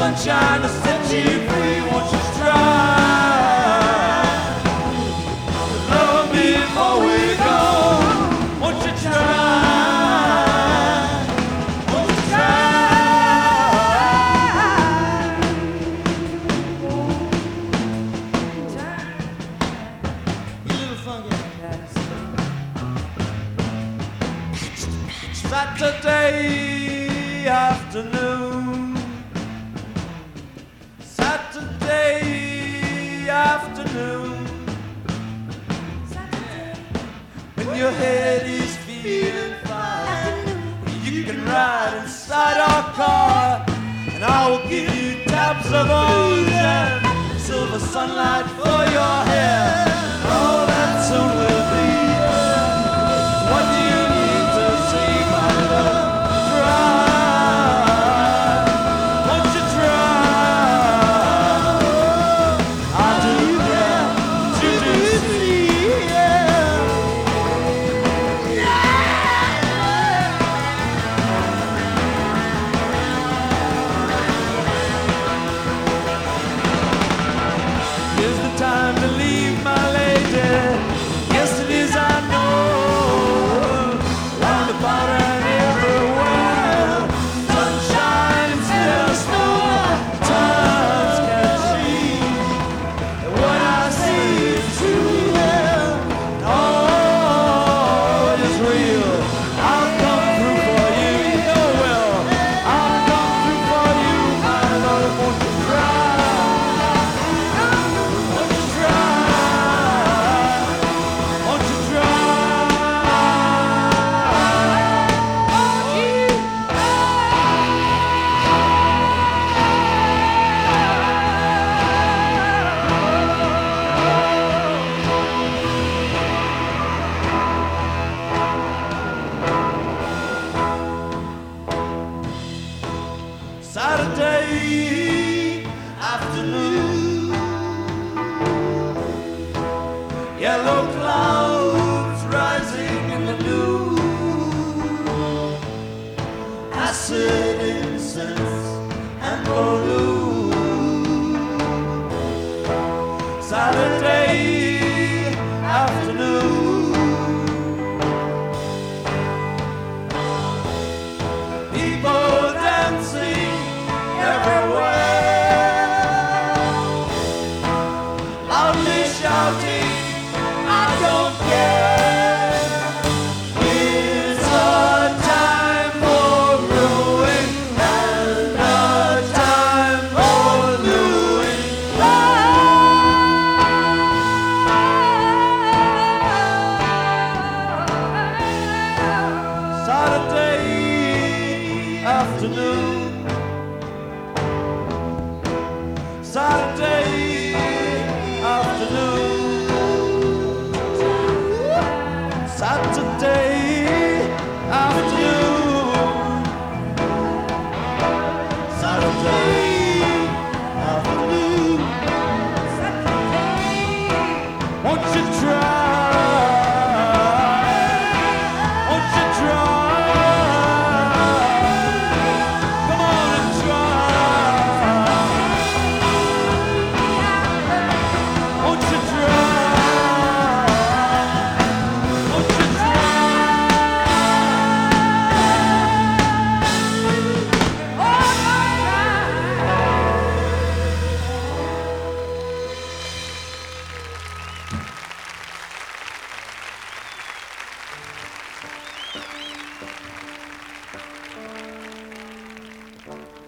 sunshine to set you free. Won't you try to love me before we go? Won't you try? Won't you try? You little funky cats. Saturday afternoon. Saturday afternoon. When your head is feeling fine, you can ride inside our car, and I will give you taps of ocean, silver sunlight for your hair. All that soon will be. What do you need to see, my love? Try, won't you try? I do care to do see, yeah. Here's the time to leave, my lady. Yes, it is, I know. Round about and everywhere, sunshine instead of snow. Times can change, and what I see is true, yeah. Oh, it is real. I'll come through for you, you know well. I'll come through for you, my love. Won't you try? Won't you try? Won't you try? Saturday afternoon. Yellow clouds rising in the noon. Acid, incense, and balloon. Saturday afternoon. People dancing everywhere, loudly shouting, I don't care. It's a time for ruin and a time for doing Saturday afternoon. Saturday afternoon. Saturday afternoon. Saturday afternoon. Won't you try? Won't you try? Come on and try. Won't you try? Won't you try?